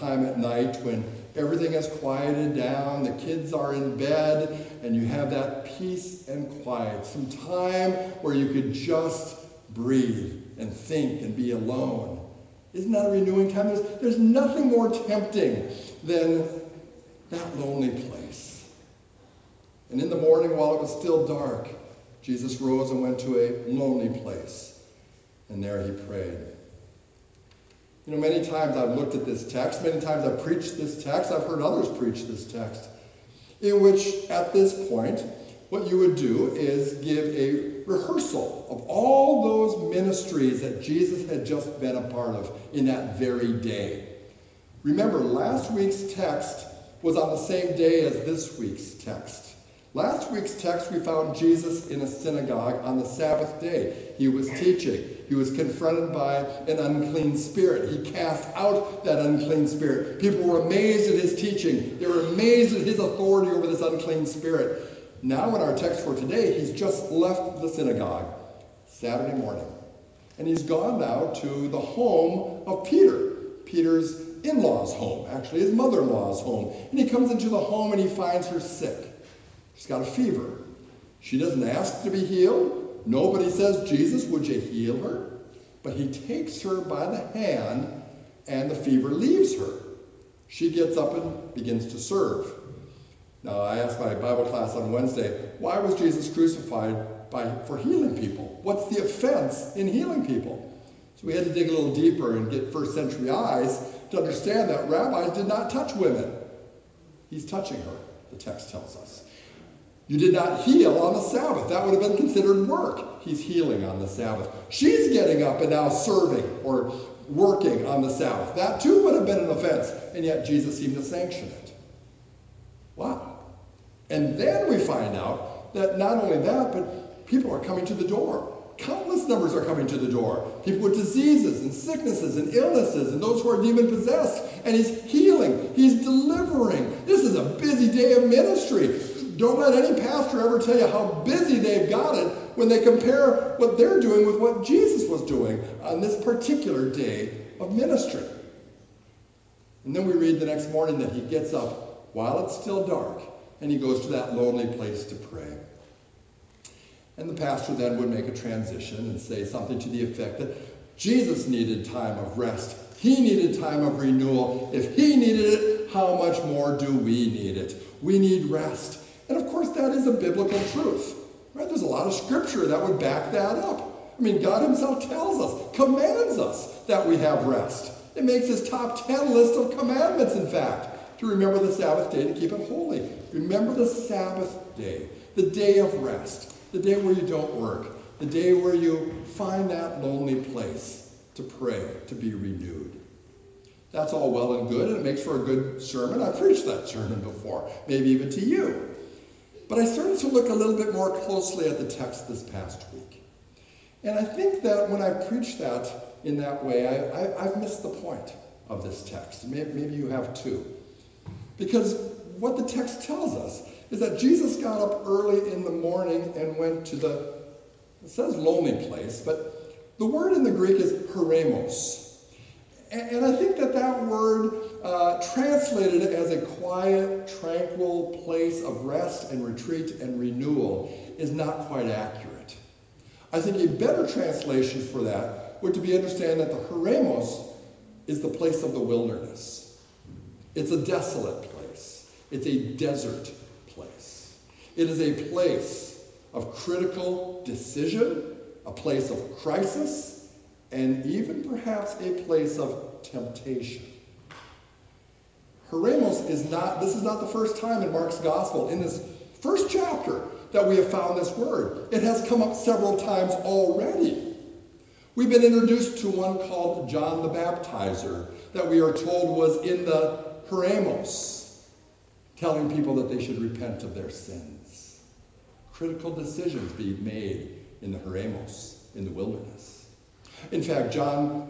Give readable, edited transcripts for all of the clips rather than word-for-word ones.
time at night when everything has quieted down, the kids are in bed, and you have that peace and quiet, some time where you could just breathe and think and be alone. Isn't that a renewing time? There's nothing more tempting than that lonely place. And in the morning, while it was still dark, Jesus rose and went to a lonely place, and there he prayed. You know, many times I've looked at this text, many times I've preached this text, I've heard others preach this text, in which at this point, what you would do is give a rehearsal of all those ministries that Jesus had just been a part of in that very day. Remember, last week's text was on the same day as this week's text. Last week's text, we found Jesus in a synagogue on the Sabbath day. He was teaching. He was confronted by an unclean spirit. He cast out that unclean spirit. People were amazed at his teaching. They were amazed at his authority over this unclean spirit. Now in our text for today, he's just left the synagogue Saturday morning. And he's gone now to the home of Peter, Peter's in-law's home, actually his mother-in-law's home. And he comes into the home and he finds her sick. She's got a fever. She doesn't ask to be healed. Nobody says, Jesus, would you heal her? But he takes her by the hand and the fever leaves her. She gets up and begins to serve. Now, I asked my Bible class on Wednesday, why was Jesus crucified for healing people? What's the offense in healing people? So we had to dig a little deeper and get first century eyes to understand that rabbis did not touch women. He's touching her, the text tells us. You did not heal on the Sabbath. That would have been considered work. He's healing on the Sabbath. She's getting up and now serving or working on the Sabbath. That too would have been an offense, and yet Jesus seemed to sanction it. Wow. And then we find out that not only that, but people are coming to the door. Countless numbers are coming to the door. People with diseases and sicknesses and illnesses and those who are demon-possessed. And he's healing. He's delivering. This is a busy day of ministry. Don't let any pastor ever tell you how busy they've got it when they compare what they're doing with what Jesus was doing on this particular day of ministry. And then we read the next morning that he gets up while it's still dark and he goes to that lonely place to pray. And the pastor then would make a transition and say something to the effect that Jesus needed time of rest. He needed time of renewal. If he needed it, how much more do we need it? We need rest. And of course, that is a biblical truth. Right? There's a lot of scripture that would back that up. I mean, God himself tells us, commands us that we have rest. It makes his top 10 list of commandments, in fact, to remember the Sabbath day, to keep it holy. Remember the Sabbath day, the day of rest. The day where you don't work, the day where you find that lonely place to pray, to be renewed. That's all well and good, and it makes for a good sermon. I preached that sermon before, maybe even to you. But I started to look a little bit more closely at the text this past week. And I think that when I preached that in that way, I've missed the point of this text. Maybe you have too. Because what the text tells us is that Jesus got up early in the morning and went to it says lonely place, but the word in the Greek is heremos. And I think that word translated as a quiet, tranquil place of rest and retreat and renewal is not quite accurate. I think a better translation for that would to be understand that the heremos is the place of the wilderness. It's a desolate place. It's a desert place. It is a place of critical decision, a place of crisis, and even perhaps a place of temptation. Heremos this is not the first time in Mark's gospel, in this first chapter, that we have found this word. It has come up several times already. We've been introduced to one called John the Baptizer, that we are told was in the heremos, telling people that they should repent of their sins. Critical decisions being made in the heremos, in the wilderness. In fact, John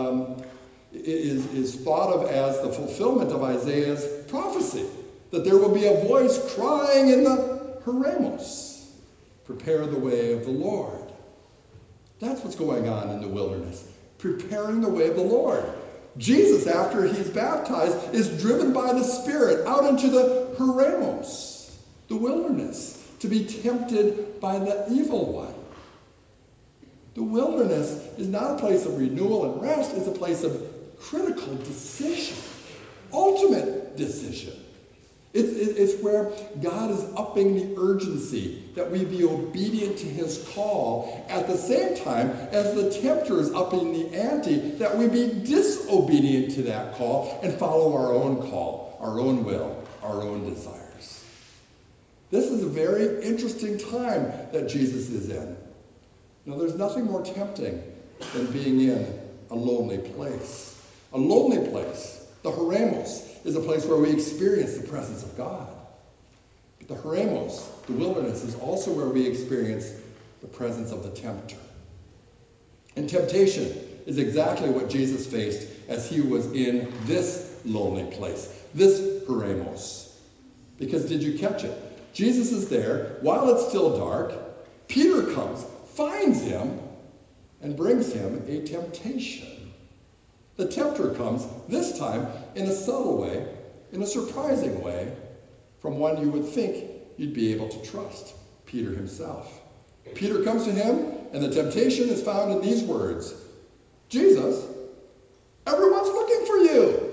is thought of as the fulfillment of Isaiah's prophecy, that there will be a voice crying in the heremos, prepare the way of the Lord. That's what's going on in the wilderness, preparing the way of the Lord. Jesus, after he's baptized, is driven by the Spirit out into the Heremos, the wilderness, to be tempted by the evil one. The wilderness is not a place of renewal and rest, it's a place of critical decision, ultimate decision. It's where God is upping the urgency that we be obedient to his call at the same time as the tempter is upping the ante that we be disobedient to that call and follow our own call, our own will, our own desires. This is a very interesting time that Jesus is in. Now, there's nothing more tempting than being in a lonely place. A lonely place, the Heremos, is a place where we experience the presence of God. But the Heremos, the wilderness, is also where we experience the presence of the tempter. And temptation is exactly what Jesus faced as he was in this lonely place, this Heremos. Because did you catch it? Jesus is there while it's still dark. Peter comes, finds him, and brings him a temptation. The tempter comes, this time, in a subtle way, in a surprising way, from one you would think you'd be able to trust, Peter himself. Peter comes to him, and the temptation is found in these words, Jesus, everyone's looking for you.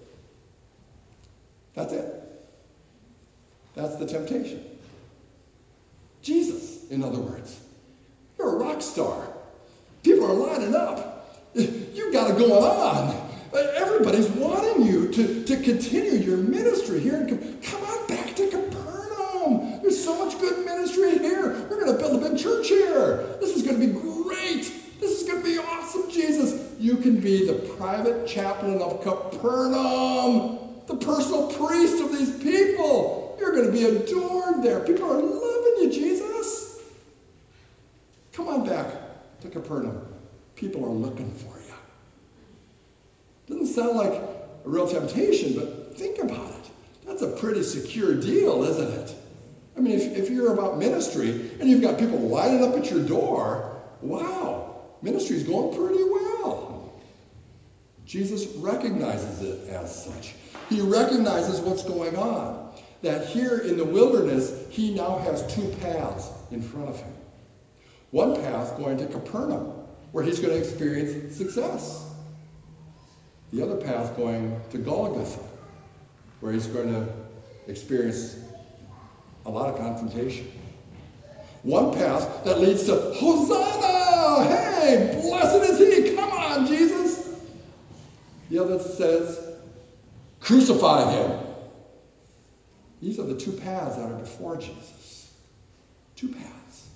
That's it. That's the temptation. Jesus, in other words. You're a rock star. People are lining up. You've got it going on. Everybody's wanting you to continue your ministry here. Come on back to Capernaum. There's so much good ministry here. We're going to build a big church here. This is going to be great. This is going to be awesome, Jesus. You can be the private chaplain of Capernaum, the personal priest of these people. You're going to be adored there. People are loving you, Jesus. Come on back to Capernaum. People are looking for you. Doesn't sound like a real temptation, but think about it. That's a pretty secure deal, isn't it? I mean, if you're about ministry and you've got people lining up at your door, wow, ministry's going pretty well. Jesus recognizes it as such. He recognizes what's going on. That here in the wilderness, he now has two paths in front of him. One path going to Capernaum, where he's going to experience success. The other path going to Golgotha, where he's going to experience a lot of confrontation. One path that leads to Hosanna! Hey, blessed is he! Come on, Jesus! The other says, crucify him. These are the two paths that are before Jesus. Two paths.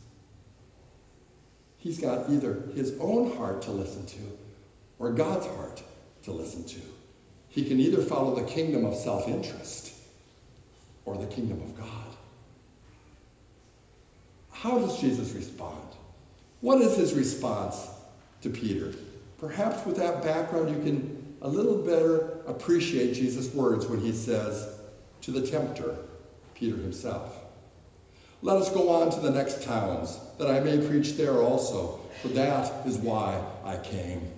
He's got either his own heart to listen to or God's heart to listen to. He can either follow the kingdom of self-interest or the kingdom of God. How does Jesus respond? What is his response to Peter? Perhaps with that background, you can a little better appreciate Jesus' words when he says to the tempter, Peter himself, let us go on to the next towns, that I may preach there also, for that is why I came.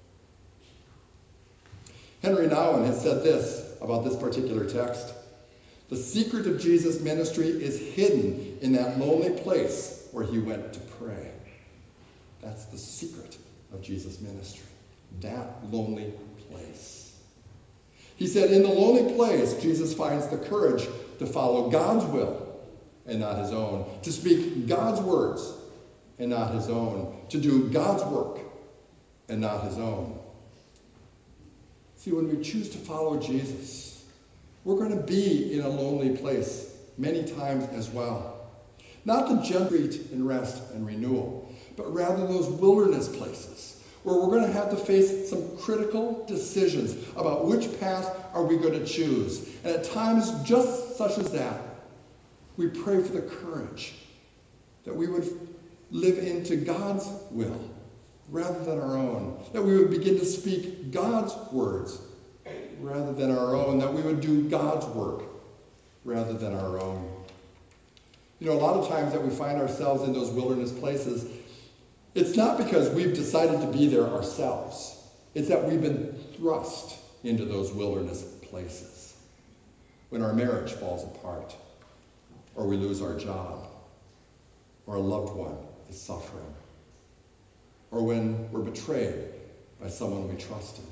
Henry Nouwen has said this about this particular text. The secret of Jesus' ministry is hidden in that lonely place where he went to pray. That's the secret of Jesus' ministry, that lonely place. He said, in the lonely place, Jesus finds the courage to follow God's will and not his own, to speak God's words and not his own, to do God's work and not his own. See, when we choose to follow Jesus, we're going to be in a lonely place many times as well. Not the gentle retreat and rest and renewal, but rather those wilderness places where we're going to have to face some critical decisions about which path are we going to choose. And at times just such as that, we pray for the courage that we would live into God's will rather than our own, that we would begin to speak God's words rather than our own, that we would do God's work rather than our own. You know, a lot of times that we find ourselves in those wilderness places, it's not because we've decided to be there ourselves. It's that we've been thrust into those wilderness places. When our marriage falls apart, or we lose our job, or a loved one is suffering, or when we're betrayed by someone we trusted.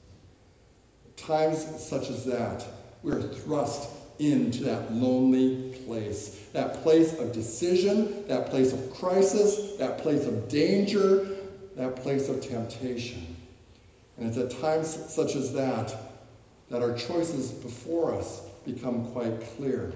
Times such as that, we are thrust into that lonely place, that place of decision, that place of crisis, that place of danger, that place of temptation. And it's at times such as that our choices before us become quite clear.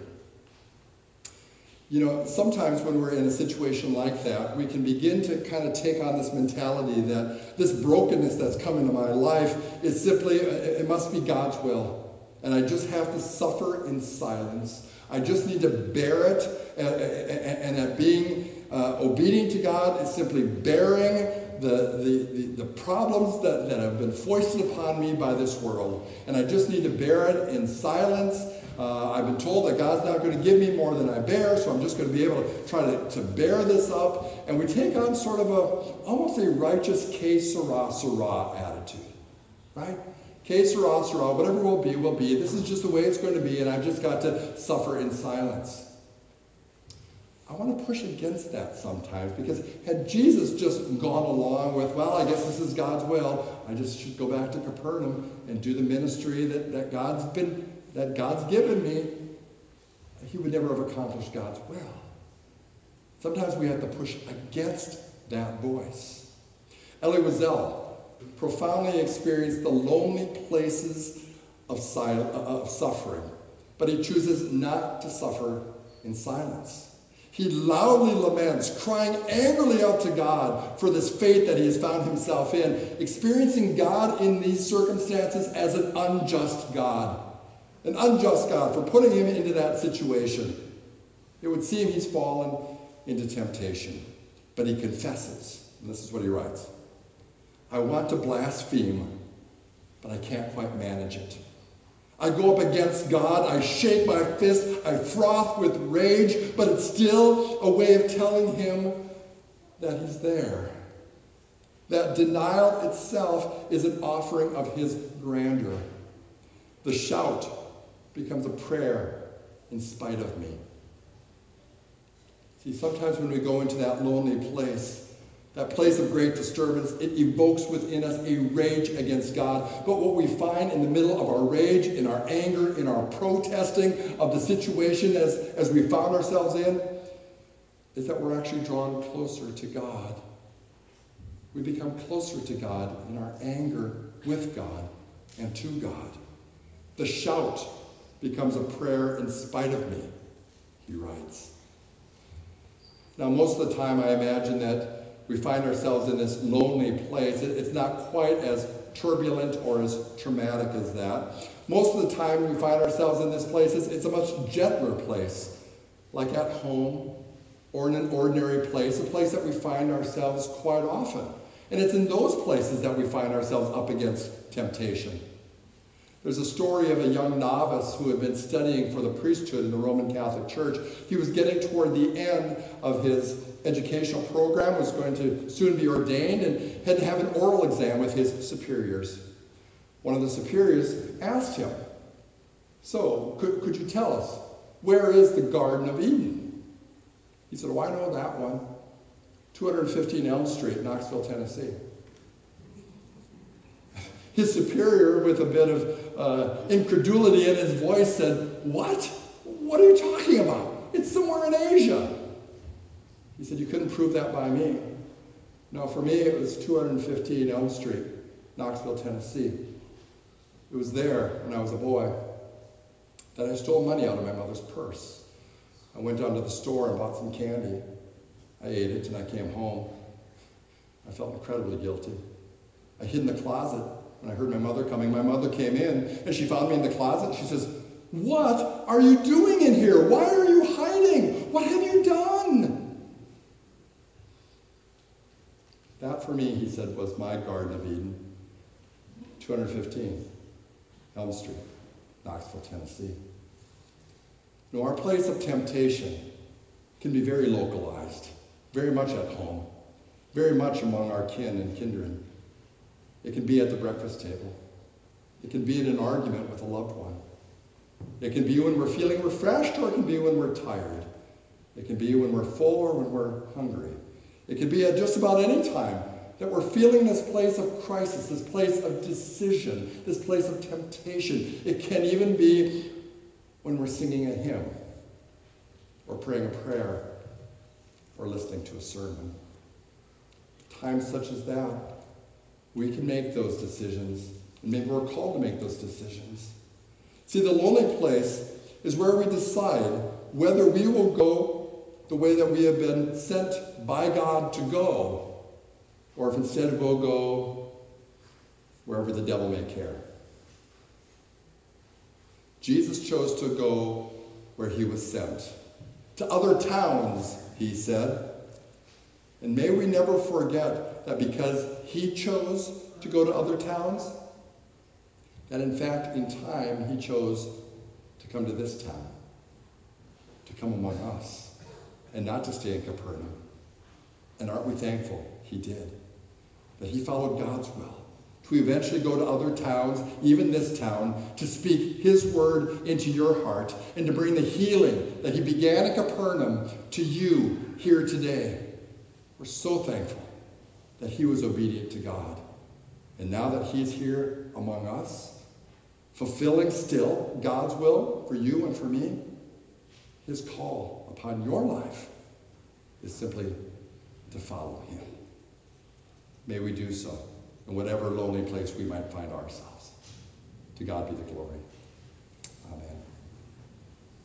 You know, sometimes when we're in a situation like that, we can begin to kind of take on this mentality that this brokenness that's come into my life is simply, it must be God's will. And I just have to suffer in silence. I just need to bear it. And that being obedient to God is simply bearing the problems that have been foisted upon me by this world. And I just need to bear it in silence. I've been told that God's not going to give me more than I bear, so I'm just going to be able to try to bear this up. And we take on sort of almost a righteous que sera, sera attitude, right? Que sera, sera, whatever will be, will be. This is just the way it's going to be, and I've just got to suffer in silence. I want to push against that sometimes, because had Jesus just gone along with, well, I guess this is God's will, I just should go back to Capernaum and do the ministry that God's given me, he would never have accomplished God's will. Sometimes we have to push against that voice. Elie Wiesel profoundly experienced the lonely places of suffering, but he chooses not to suffer in silence. He loudly laments, crying angrily out to God for this fate that he has found himself in, experiencing God in these circumstances as an unjust God for putting him into that situation. It would seem he's fallen into temptation, but he confesses, and this is what he writes. I want to blaspheme, but I can't quite manage it. I go up against God, I shake my fist, I froth with rage, but it's still a way of telling him that he's there. That denial itself is an offering of his grandeur. The shout becomes a prayer in spite of me. See, sometimes when we go into that lonely place, that place of great disturbance, it evokes within us a rage against God. But what we find in the middle of our rage, in our anger, in our protesting of the situation as we found ourselves in, is that we're actually drawn closer to God. We become closer to God in our anger with God and to God. The shout becomes a prayer in spite of me, he writes. Now, most of the time, I imagine that we find ourselves in this lonely place. It's not quite as turbulent or as traumatic as that. Most of the time we find ourselves in this place, it's a much gentler place, like at home or in an ordinary place, a place that we find ourselves quite often. And it's in those places that we find ourselves up against temptation. There's a story of a young novice who had been studying for the priesthood in the Roman Catholic Church. He was getting toward the end of his educational program, was going to soon be ordained, and had to have an oral exam with his superiors. One of the superiors asked him, so, could you tell us, where is the Garden of Eden? He said, oh, I know that one. 215 Elm Street, Knoxville, Tennessee. His superior, with a bit of incredulity in his voice, said, what? What are you talking about? It's somewhere in Asia. He said, you couldn't prove that by me. No, for me it was 215 Elm Street, Knoxville, Tennessee. It was there when I was a boy that I stole money out of my mother's purse. I went down to the store and bought some candy. I ate it and I came home. I felt incredibly guilty. I hid in the closet. When I heard my mother coming, my mother came in and she found me in the closet and she says, what are you doing in here? Why are you hiding? What have you done? That for me, he said, was my Garden of Eden. 215 Elm Street, Knoxville, Tennessee. You know, our place of temptation can be very localized, very much at home, very much among our kin and kindred. It can be at the breakfast table. It can be in an argument with a loved one. It can be when we're feeling refreshed, or it can be when we're tired. It can be when we're full or when we're hungry. It can be at just about any time that we're feeling this place of crisis, this place of decision, this place of temptation. It can even be when we're singing a hymn, or praying a prayer, or listening to a sermon. Times such as that, we can make those decisions, and maybe we're called to make those decisions. See, the lonely place is where we decide whether we will go the way that we have been sent by God to go, or if instead we'll go wherever the devil may care. Jesus chose to go where he was sent. To other towns, he said. And may we never forget that because he chose to go to other towns, that in fact, in time, he chose to come to this town, to come among us, and not to stay in Capernaum. And aren't we thankful he did? That he followed God's will, to eventually go to other towns, even this town, to speak his word into your heart, and to bring the healing that he began in Capernaum to you here today. We're so thankful that he was obedient to God. And now that he's here among us, fulfilling still God's will for you and for me, his call upon your life is simply to follow him. May we do so in whatever lonely place we might find ourselves. To God be the glory. Amen.